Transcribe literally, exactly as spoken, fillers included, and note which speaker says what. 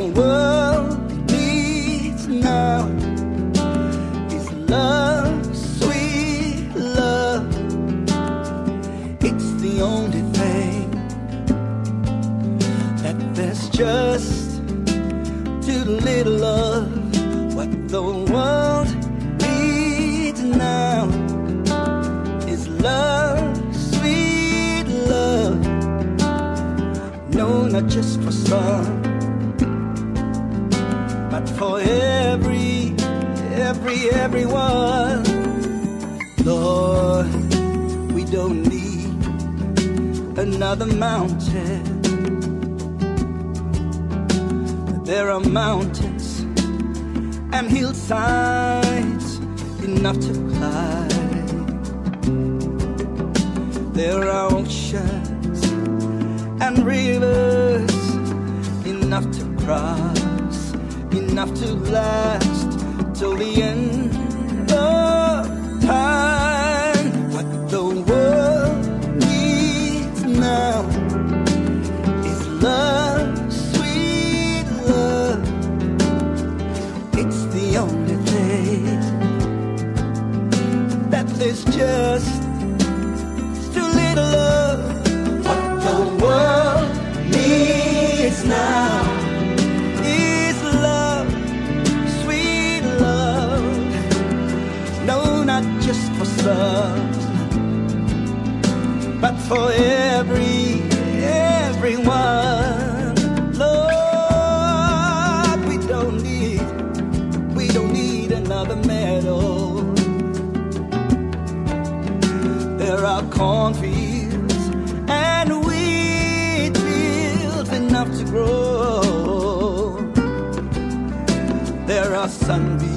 Speaker 1: world needs now is love, sweet love. It's the only thing that there's just too little of. What the world needs now is love, sweet love. No, not just for some, but for every, every, everyone. Lord, we don't need another mountain. There are mountains and hillsides enough to climb. There are oceans and rivers enough to cross, enough to last till the end of time. What the world needs now is love, sweet love. It's the only thing that there's just too little of. What the world needs now is love, sweet love. No, not just for some, but for every, everyone. Lord, we don't need, we don't need another medal. There are cornfields and wheat fields enough to grow. There are sunbeams